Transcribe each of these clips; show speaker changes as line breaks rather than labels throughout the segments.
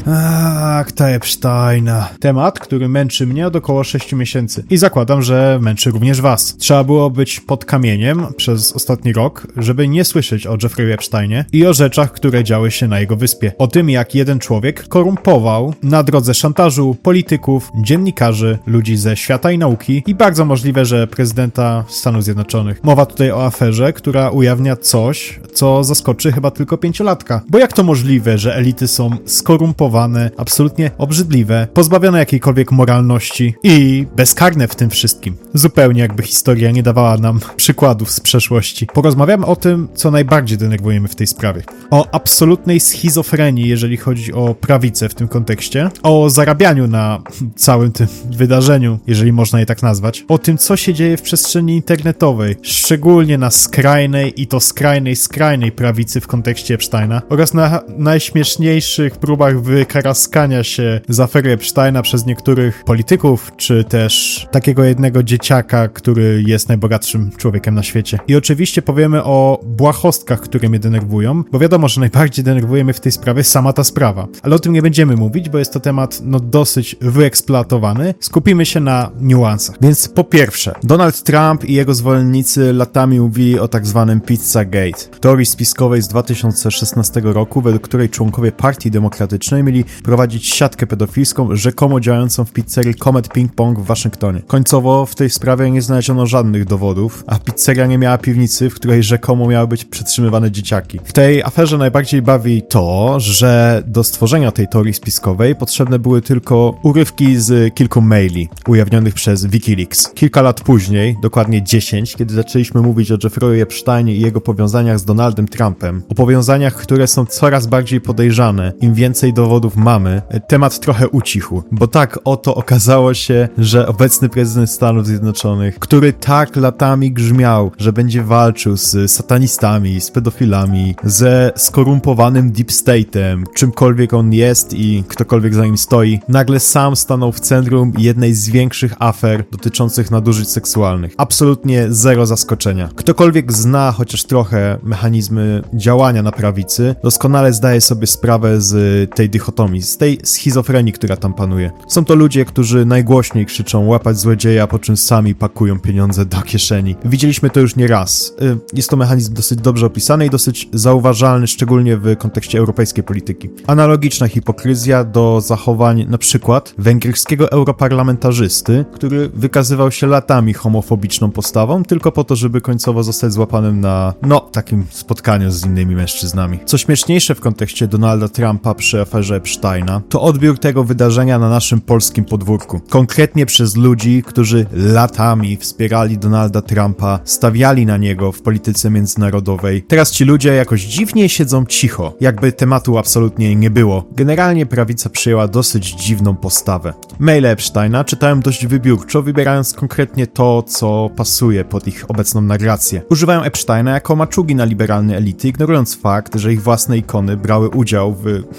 Akta Epsteina. Temat, który męczy mnie od około 6 miesięcy. I zakładam, że męczy również was. Trzeba było być pod kamieniem przez ostatni rok, żeby nie słyszeć o Jeffrey Epsteinie i o rzeczach, które działy się na jego wyspie. O tym, jak jeden człowiek korumpował na drodze szantażu polityków, dziennikarzy, ludzi ze świata i nauki i bardzo możliwe, że prezydenta Stanów Zjednoczonych. Mowa tutaj o aferze, która ujawnia coś, co zaskoczy chyba tylko 5-latka. Bo jak to możliwe, że elity są skorumpowane, absolutnie obrzydliwe, pozbawione jakiejkolwiek moralności i bezkarne w tym wszystkim? Zupełnie jakby historia nie dawała nam przykładów z przeszłości. Porozmawiamy o tym, co najbardziej denerwuje mnie w tej sprawie. O absolutnej schizofrenii, jeżeli chodzi o prawicę w tym kontekście, o zarabianiu na całym tym wydarzeniu, jeżeli można je tak nazwać, o tym, co się dzieje w przestrzeni internetowej, szczególnie na skrajnej i to skrajnej prawicy w kontekście Epsteina oraz na najśmieszniejszych próbach wykaraskania się z afery Epsteina przez niektórych polityków, czy też takiego jednego dzieciaka, który jest najbogatszym człowiekiem na świecie. I oczywiście powiemy o błahostkach, które mnie denerwują, bo wiadomo, że najbardziej denerwuje mnie w tej sprawie sama ta sprawa. Ale o tym nie będziemy mówić, bo jest to temat dosyć wyeksploatowany. Skupimy się na niuansach. Więc po pierwsze, Donald Trump i jego zwolennicy latami mówili o tak zwanym Pizzagate, teorii spiskowej z 2016 roku, według której członkowie Partii Demokratycznej mieli prowadzić siatkę pedofilską rzekomo działającą w pizzerii Comet Ping Pong w Waszyngtonie. Końcowo w tej sprawie nie znaleziono żadnych dowodów, a pizzeria nie miała piwnicy, w której rzekomo miały być przetrzymywane dzieciaki. W tej aferze najbardziej bawi to, że do stworzenia tej teorii spiskowej potrzebne były tylko urywki z kilku maili ujawnionych przez Wikileaks. Kilka lat później, dokładnie 10, kiedy zaczęliśmy mówić o Jeffrey Epsteinie i jego powiązaniach z Donaldem Trumpem, o powiązaniach, które są coraz bardziej podejrzane, im więcej dowodów mamy, temat trochę ucichł, bo tak oto okazało się, że obecny prezydent Stanów Zjednoczonych, który tak latami grzmiał, że będzie walczył z satanistami, z pedofilami, ze skorumpowanym deep state'em, czymkolwiek on jest i ktokolwiek za nim stoi, nagle sam stanął w centrum jednej z większych afer dotyczących nadużyć seksualnych. Absolutnie zero zaskoczenia. Ktokolwiek zna chociaż trochę mechanizmy działania na prawicy, doskonale zdaje sobie sprawę z tej dychotomii, z tej schizofrenii, która tam panuje. Są to ludzie, którzy najgłośniej krzyczą łapać złodzieja, po czym sami pakują pieniądze do kieszeni. Widzieliśmy to już nie raz. Jest to mechanizm dosyć dobrze opisany i dosyć zauważalny, szczególnie w kontekście europejskiej polityki. Analogiczna hipokryzja do zachowań na przykład węgierskiego europarlamentarzysty, który wykazywał się latami homofobiczną postawą, tylko po to, żeby końcowo zostać złapanym na, takim spotkaniu z innymi mężczyznami. Co śmieszniejsze w kontekście Donalda Trumpa przy aferze Epsteina, to odbiór tego wydarzenia na naszym polskim podwórku. Konkretnie przez ludzi, którzy latami wspierali Donalda Trumpa, stawiali na niego w polityce międzynarodowej. Teraz ci ludzie jakoś dziwnie siedzą cicho, jakby tematu absolutnie nie było. Generalnie prawica przyjęła dosyć dziwną postawę. Maile Epsteina czytałem dość wybiórczo, wybierając konkretnie to, co pasuje pod ich obecną narrację. Używają Epsteina jako maczugi na liberalne elity, ignorując fakt, że ich własne ikony brały udział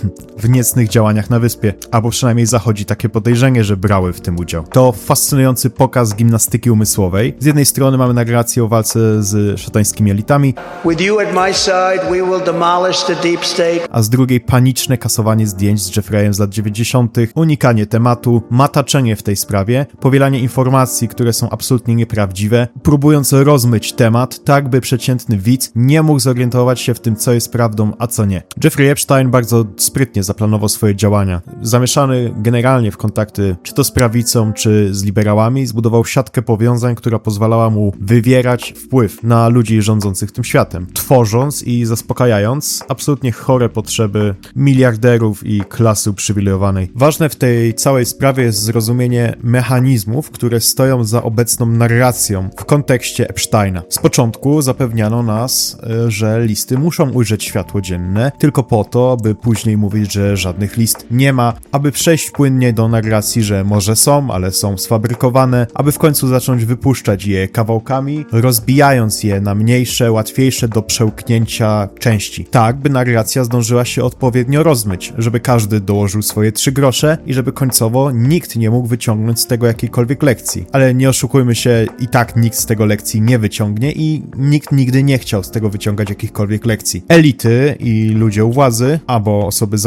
w niecnych działaniach na wyspie, albo przynajmniej zachodzi takie podejrzenie, że brały w tym udział. To fascynujący pokaz gimnastyki umysłowej. Z jednej strony mamy narrację o walce z szatańskimi elitami,
With you at my side, we will demolish the deep state.
A z drugiej paniczne kasowanie zdjęć z Jeffreyem z lat 90., unikanie tematu, mataczenie w tej sprawie, powielanie informacji, które są absolutnie nieprawdziwe, próbując rozmyć temat, tak by przeciętny widz nie mógł zorientować się w tym, co jest prawdą, a co nie. Jeffrey Epstein bardzo sprytnie zaplanował swoje działania. Zamieszany generalnie w kontakty czy to z prawicą, czy z liberałami, zbudował siatkę powiązań, która pozwalała mu wywierać wpływ na ludzi rządzących tym światem, tworząc i zaspokajając absolutnie chore potrzeby miliarderów i klasy uprzywilejowanej. Ważne w tej całej sprawie jest zrozumienie mechanizmów, które stoją za obecną narracją w kontekście Epsteina. Z początku zapewniano nas, że listy muszą ujrzeć światło dzienne, tylko po to, by później mówić, że żadnych list nie ma, aby przejść płynnie do narracji, że może są, ale są sfabrykowane, aby w końcu zacząć wypuszczać je kawałkami, rozbijając je na mniejsze, łatwiejsze do przełknięcia części. Tak, by narracja zdążyła się odpowiednio rozmyć, żeby każdy dołożył swoje 3 grosze i żeby końcowo nikt nie mógł wyciągnąć z tego jakiejkolwiek lekcji. Ale nie oszukujmy się, i tak nikt z tego lekcji nie wyciągnie i nikt nigdy nie chciał z tego wyciągać jakichkolwiek lekcji. Elity i ludzie u władzy, albo osoby zamieszane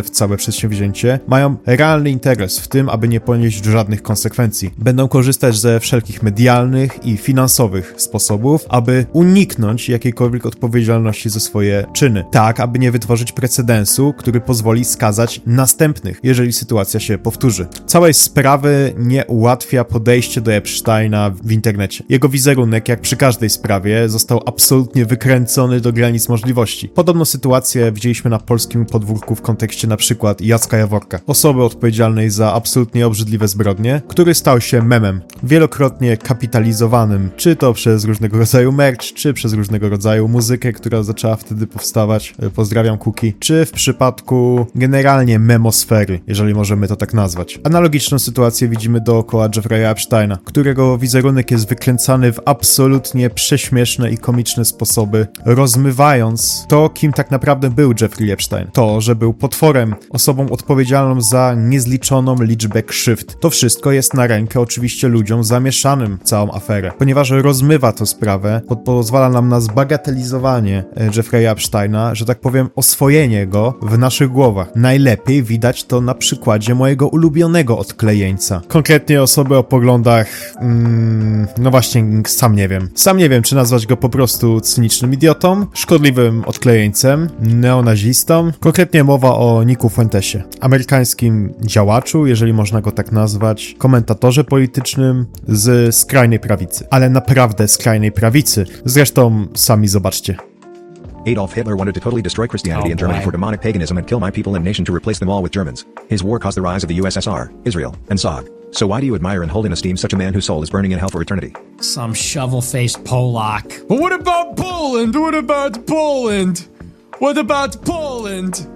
w całe przedsięwzięcie, mają realny interes w tym, aby nie ponieść żadnych konsekwencji. Będą korzystać ze wszelkich medialnych i finansowych sposobów, aby uniknąć jakiejkolwiek odpowiedzialności za swoje czyny, tak aby nie wytworzyć precedensu, który pozwoli skazać następnych, jeżeli sytuacja się powtórzy. Całej sprawy nie ułatwia podejście do Epsteina w internecie. Jego wizerunek, jak przy każdej sprawie, został absolutnie wykręcony do granic możliwości. Podobną sytuację widzieliśmy na polskim podwórku w kontekście na przykład Jacka Jaworka, osoby odpowiedzialnej za absolutnie obrzydliwe zbrodnie, który stał się memem, wielokrotnie kapitalizowanym, czy to przez różnego rodzaju merch, czy przez różnego rodzaju muzykę, która zaczęła wtedy powstawać, pozdrawiam Kuki, czy w przypadku generalnie memosfery, jeżeli możemy to tak nazwać. Analogiczną sytuację widzimy dookoła Jeffrey'a Epsteina, którego wizerunek jest wykręcany w absolutnie prześmieszne i komiczne sposoby, rozmywając to, kim tak naprawdę był Jeffrey Epstein. To, że był potworem, osobą odpowiedzialną za niezliczoną liczbę krzywd. To wszystko jest na rękę oczywiście ludziom zamieszanym w całą aferę, ponieważ rozmywa to sprawę, pozwala nam na zbagatelizowanie Jeffrey'a Epsteina, że tak powiem, oswojenie go w naszych głowach. Najlepiej widać to na przykładzie mojego ulubionego odklejeńca. Konkretnie osoby o poglądach, no właśnie, sam nie wiem, czy nazwać go po prostu cynicznym idiotą, szkodliwym odklejeńcem, neonazistą. Konkretnie mowa o Nicku Fuentesie, amerykańskim działaczu, jeżeli można go tak nazwać, komentatorze politycznym z skrajnej prawicy, ale naprawdę skrajnej prawicy. Zresztą sami zobaczcie.
Adolf Hitler wanted to totally destroy Christianity in Germany for demonic paganism and kill my people and nation to replace them all with Germans. His war caused the rise of the USSR, Israel, and SOG. So why do you admire and hold in esteem such a man whose soul is burning in hell for eternity?
Some shovel-faced Polak. But what about Poland? What about Poland? What about Poland?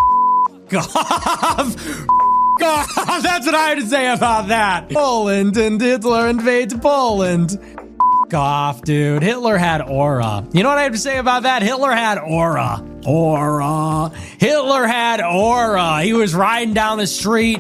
God, that's what I had to say about that. Poland and Hitler invade Poland. Off, dude. Hitler had aura. You know what I have to say about that? Hitler had aura. Aura. Hitler had aura. He was riding down the street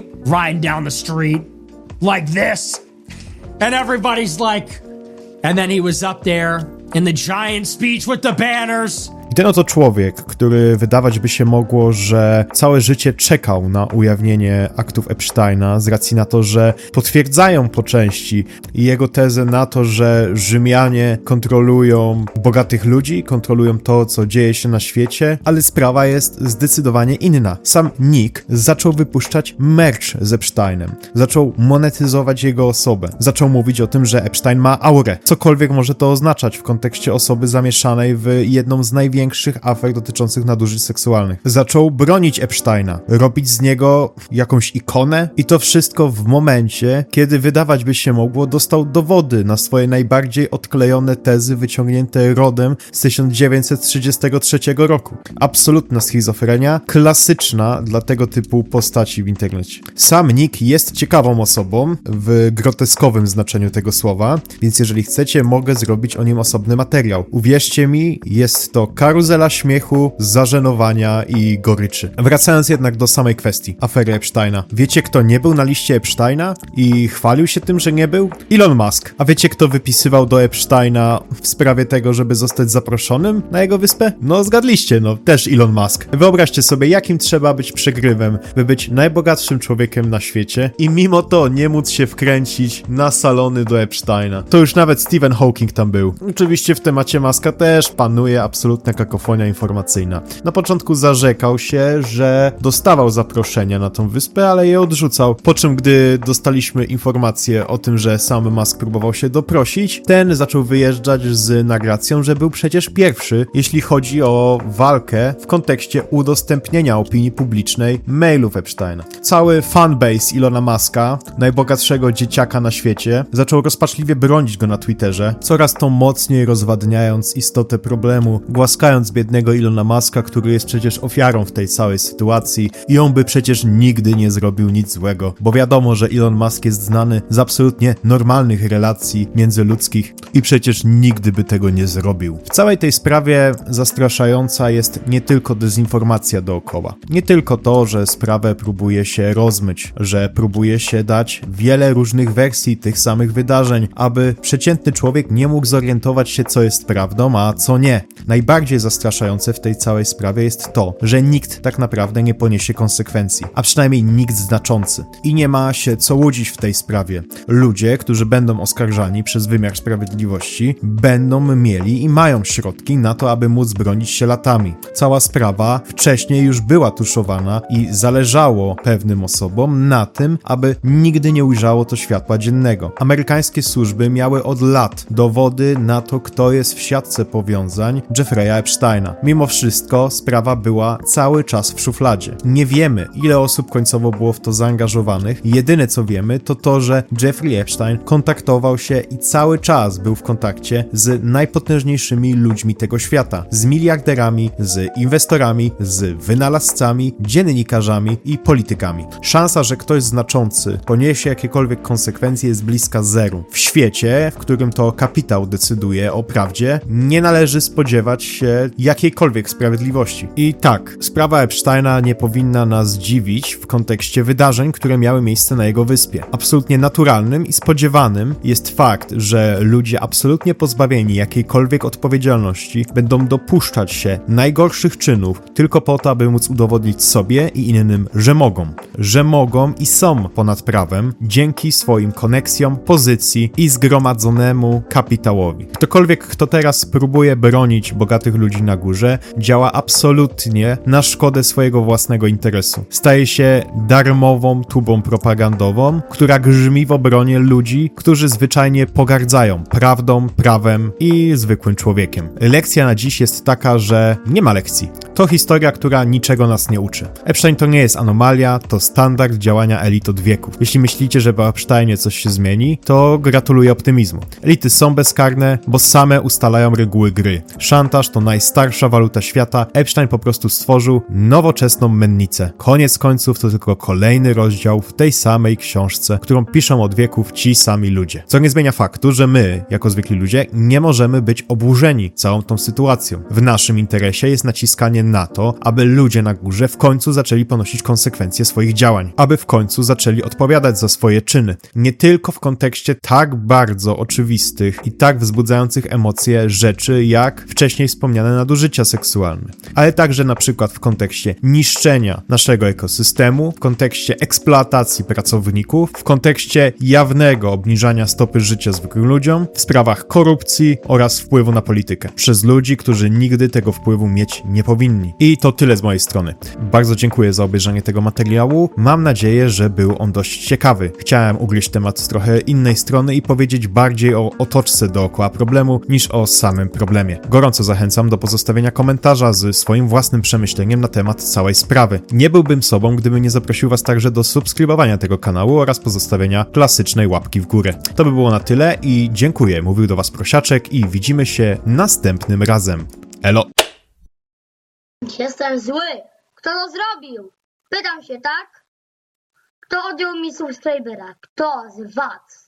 like this. And everybody's like, and then he was up there in the giant speech with the banners.
I ten oto człowiek, który wydawać by się mogło, że całe życie czekał na ujawnienie aktów Epsteina z racji na to, że potwierdzają po części jego tezę na to, że Rzymianie kontrolują bogatych ludzi, kontrolują to, co dzieje się na świecie, ale sprawa jest zdecydowanie inna. Sam Nick zaczął wypuszczać merch z Epsteinem, zaczął monetyzować jego osobę, zaczął mówić o tym, że Epstein ma aurę, cokolwiek może to oznaczać w kontekście osoby zamieszanej w jedną z największych afer dotyczących nadużyć seksualnych. Zaczął bronić Epsteina, robić z niego jakąś ikonę i to wszystko w momencie, kiedy wydawać by się mogło, dostał dowody na swoje najbardziej odklejone tezy wyciągnięte rodem z 1933 roku. Absolutna schizofrenia, klasyczna dla tego typu postaci w internecie. Sam Nick jest ciekawą osobą w groteskowym znaczeniu tego słowa, więc jeżeli chcecie, mogę zrobić o nim osobny materiał. Uwierzcie mi, jest to karuzela śmiechu, zażenowania i goryczy. Wracając jednak do samej kwestii afery Epsteina. Wiecie, kto nie był na liście Epsteina i chwalił się tym, że nie był? Elon Musk. A wiecie, kto wypisywał do Epsteina w sprawie tego, żeby zostać zaproszonym na jego wyspę? No zgadliście, też Elon Musk. Wyobraźcie sobie, jakim trzeba być przegrywem, by być najbogatszym człowiekiem na świecie i mimo to nie móc się wkręcić na salony do Epsteina. To już nawet Stephen Hawking tam był. Oczywiście w temacie Muska też panuje absolutna kakofonia informacyjna. Na początku zarzekał się, że dostawał zaproszenia na tą wyspę, ale je odrzucał. Po czym, gdy dostaliśmy informację o tym, że sam Musk próbował się doprosić, ten zaczął wyjeżdżać z narracją, że był przecież pierwszy, jeśli chodzi o walkę w kontekście udostępnienia opinii publicznej mailów Epsteina. Cały fanbase Elona Muska, najbogatszego dzieciaka na świecie, zaczął rozpaczliwie bronić go na Twitterze, coraz to mocniej rozwadniając istotę problemu, głaskając biednego Elona Muska, który jest przecież ofiarą w tej całej sytuacji i on by przecież nigdy nie zrobił nic złego, bo wiadomo, że Elon Musk jest znany z absolutnie normalnych relacji międzyludzkich i przecież nigdy by tego nie zrobił. W całej tej sprawie zastraszająca jest nie tylko dezinformacja dookoła. Nie tylko to, że sprawę próbuje się rozmyć, że próbuje się dać wiele różnych wersji tych samych wydarzeń, aby przeciętny człowiek nie mógł zorientować się, co jest prawdą, a co nie. Najbardziej zastraszające w tej całej sprawie jest to, że nikt tak naprawdę nie poniesie konsekwencji, a przynajmniej nikt znaczący. I nie ma się co łudzić w tej sprawie. Ludzie, którzy będą oskarżani przez wymiar sprawiedliwości, będą mieli i mają środki na to, aby móc bronić się latami. Cała sprawa wcześniej już była tuszowana i zależało pewnym osobom na tym, aby nigdy nie ujrzało to światła dziennego. Amerykańskie służby miały od lat dowody na to, kto jest w siatce powiązań Jeffrey'a Epsteina. Mimo wszystko sprawa była cały czas w szufladzie. Nie wiemy, ile osób końcowo było w to zaangażowanych. Jedyne co wiemy, to to, że Jeffrey Epstein kontaktował się i cały czas był w kontakcie z najpotężniejszymi ludźmi tego świata. Z miliarderami, z inwestorami, z wynalazcami, dziennikarzami i politykami. Szansa, że ktoś znaczący poniesie jakiekolwiek konsekwencje jest bliska zeru. W świecie, w którym to kapitał decyduje o prawdzie, nie należy spodziewać się jakiejkolwiek sprawiedliwości. I tak, sprawa Epsteina nie powinna nas dziwić w kontekście wydarzeń, które miały miejsce na jego wyspie. Absolutnie naturalnym i spodziewanym jest fakt, że ludzie absolutnie pozbawieni jakiejkolwiek odpowiedzialności będą dopuszczać się najgorszych czynów tylko po to, aby móc udowodnić sobie i innym, że mogą i są ponad prawem dzięki swoim koneksjom, pozycji i zgromadzonemu kapitałowi. Ktokolwiek, kto teraz próbuje bronić bogatych ludzi na górze, działa absolutnie na szkodę swojego własnego interesu. Staje się darmową tubą propagandową, która grzmi w obronie ludzi, którzy zwyczajnie pogardzają prawdą, prawem i zwykłym człowiekiem. Lekcja na dziś jest taka, że nie ma lekcji. To historia, która niczego nas nie uczy. Epstein to nie jest anomalia, to standard działania elit od wieków. Jeśli myślicie, że po Epsteinie coś się zmieni, to gratuluję optymizmu. Elity są bezkarne, bo same ustalają reguły gry. Szantaż to najstarsza waluta świata. Epstein po prostu stworzył nowoczesną mennicę. Koniec końców to tylko kolejny rozdział w tej samej książce, którą piszą od wieków ci sami ludzie. Co nie zmienia faktu, że my, jako zwykli ludzie, nie możemy być oburzeni całą tą sytuacją. W naszym interesie jest naciskanie na to, aby ludzie na górze w końcu zaczęli ponosić konsekwencje swoich działań. Aby w końcu zaczęli odpowiadać za swoje czyny. Nie tylko w kontekście tak bardzo oczywistych i tak wzbudzających emocje rzeczy, jak wcześniej wspomniane nadużycia seksualne, ale także na przykład w kontekście niszczenia naszego ekosystemu, w kontekście eksploatacji pracowników, w kontekście jawnego obniżania stopy życia zwykłym ludziom, w sprawach korupcji oraz wpływu na politykę przez ludzi, którzy nigdy tego wpływu mieć nie powinni. I to tyle z mojej strony. Bardzo dziękuję za obejrzenie tego materiału. Mam nadzieję, że był on dość ciekawy. Chciałem ugryźć temat z trochę innej strony i powiedzieć bardziej o otoczce dookoła problemu niż o samym problemie. Gorąco zachęcam do pozostawienia komentarza z swoim własnym przemyśleniem na temat całej sprawy. Nie byłbym sobą, gdybym nie zaprosił Was także do subskrybowania tego kanału oraz pozostawienia klasycznej łapki w górę. To by było na tyle i dziękuję. Mówił do Was Prosiaczek i widzimy się następnym razem. Elo!
Jestem zły. Kto to zrobił? Pytam się, tak? Kto odjął mi subskrybera? Kto z was?